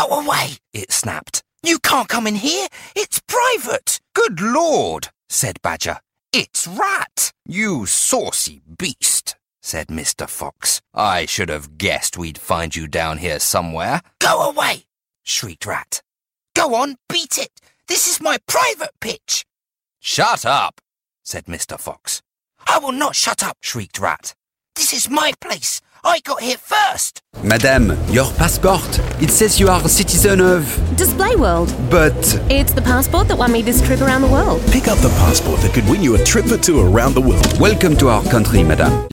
Go away, it snapped. You can't come in here. It's private. Good Lord, said Badger. It's Rat. You saucy beast, said Mr. Fox. I should have guessed we'd find you down here somewhere. Go away, shrieked Rat. Go on, beat it. This is my private pitch. Shut up, said Mr. Fox. I will not shut up, shrieked Rat. This is my place. I got here first. Madame, your passport. It says you are a citizen of... Display World. But... It's the passport that won me this trip around the world. Pick up the passport that could win you a trip or two around the world. Welcome to our country, madame.